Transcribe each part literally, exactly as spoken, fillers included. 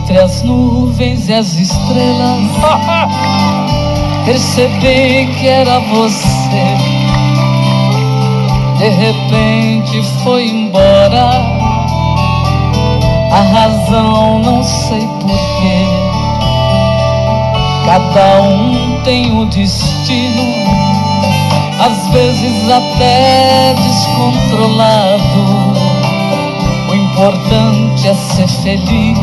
Entre as nuvens e as estrelas, percebi que era você. De repente foi embora, a razão não sei porquê. Cada um tem o destino, às vezes até descontrolado. O importante é ser feliz,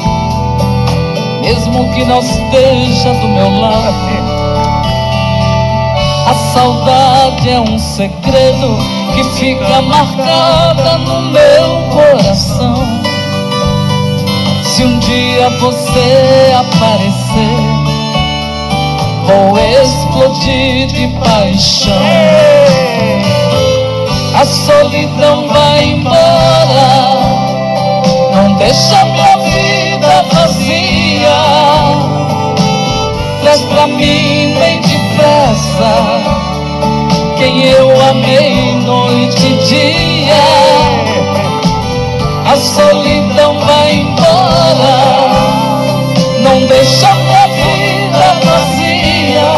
mesmo que não esteja do meu lado. A saudade é um segredo que fica marcada no meu coração. Se um dia você aparecer, vou explodir de paixão. A solidão vai embora, não deixa minha vida vazia. Traz pra mim bem depressa quem eu amei noite e dia. A solidão vai embora, não deixa minha vida vazia.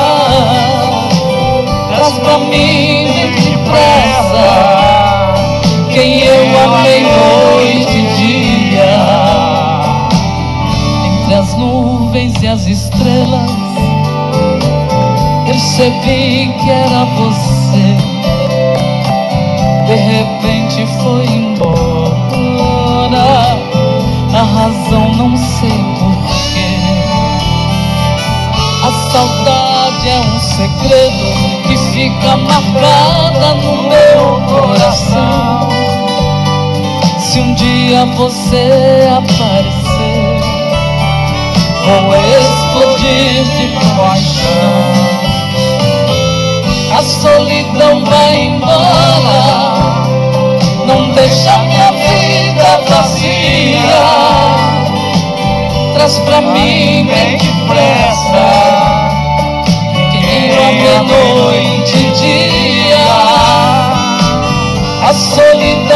Traz pra mim bem depressa quem eu amei noite e dia. Entre as nuvens e as estrelas, percebi que era você. De repente foi embora, a razão não sei porquê. A saudade é um segredo que fica marcada no meu coração. Se um dia você aparecer, vou explodir de paixão. A solidão vai embora, não deixa minha vida vazia. Traz pra mim bem depressa quem eu amei noite e dia. A solidão